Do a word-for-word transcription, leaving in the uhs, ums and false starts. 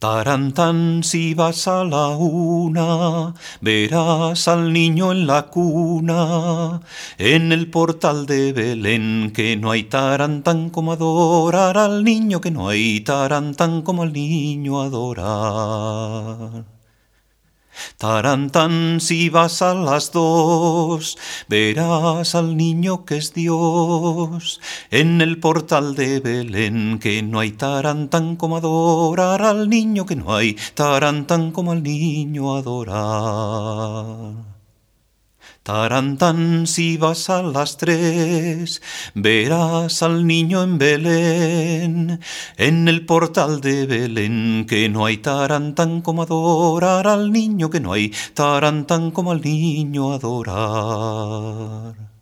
Tarantán, si vas a la una, verás al niño en la cuna, en el portal de Belén, que no hay tarantán como adorar al niño, que no hay tarantán como al niño adorar. Tarantán, si vas a las dos, verás al niño que es Dios, en el portal de Belén, que no hay tarantán como adorar al niño, que no hay tarantán como al niño adorar. Tarantán, si vas a las tres, verás al niño en Belén, en el portal de Belén, que no hay tarantán como adorar al niño, que no hay tarantán como al niño adorar.